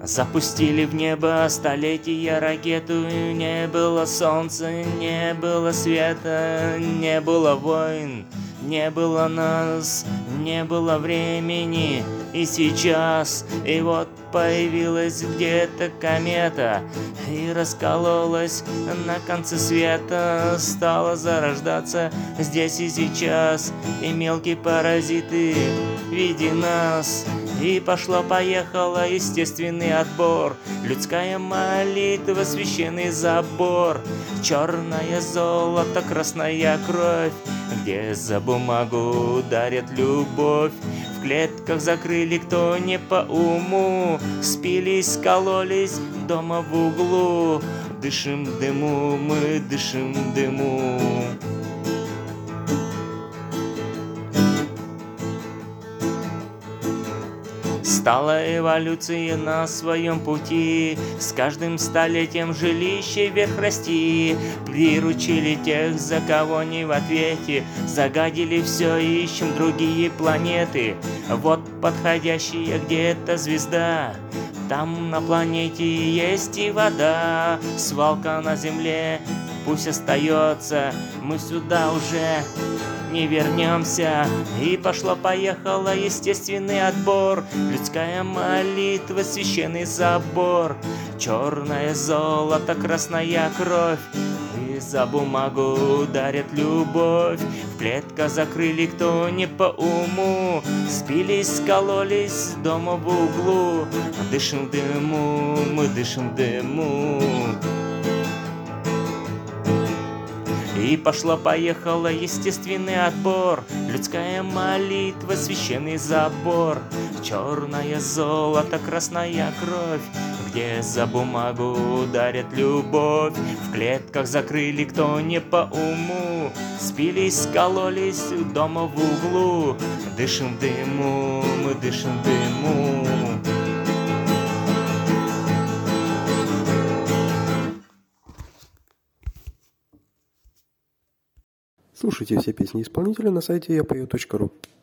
Запустили в небо столетия ракету. Не было солнца, не было света, не было войн, не было нас, не было времени. И сейчас, и вот появилась где-то комета и раскололась на конце света. Стала зарождаться здесь и сейчас, и мелкие паразиты в виде нас. И пошло-поехало естественный отбор, людская молитва, священный забор. Черное золото, красная кровь, где за бумагу дарят любовь. В клетках закрыли, кто не по уму, спились, скололись дома в углу. Дышим дыму, мы дышим дыму. Стала эволюция на своем пути, с каждым столетием жилище вверх расти. Приручили тех, за кого не в ответе, загадили все, ищем другие планеты. Вот подходящая где-то звезда, там на планете есть и вода. Свалка на земле пусть остается, мы сюда уже не вернемся. И пошло-поехало естественный отбор, людская молитва, священный забор. Черное золото, красная кровь, и за бумагу дарят любовь. В клетках закрыли, кто не по уму, спились, скололись дома в углу. Дышим дыму, мы дышим дыму. И пошло-поехало естественный отбор, людская молитва, священный забор. Черное золото, красная кровь, где за бумагу дарят любовь. В клетках закрыли, кто не по уму, спились, скололись дома в углу. Дышим дыму, мы дышим дыму. Слушайте все песни исполнителя на сайте yapою.ru.